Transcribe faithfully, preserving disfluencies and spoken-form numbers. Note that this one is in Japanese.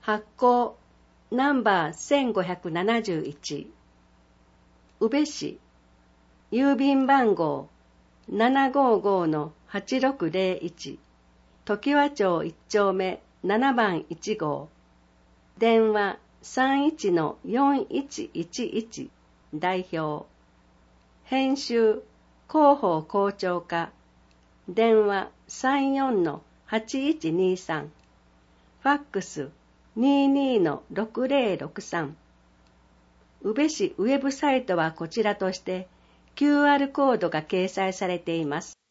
発行ナンバーせんごひゃくななじゅういち、宇部市、郵便番号 ななごーごー はちろくぜろいち、常盤町いち丁目ななばんいち号、電話 さんいちのよんいちいちいち、代表、編集広報校長課、電話 さんよんのはちいちにさん、ファックス にじゅうにのろくぜろろくさん。宇部市ウェブサイトはこちらとして キューアール コードが掲載されています。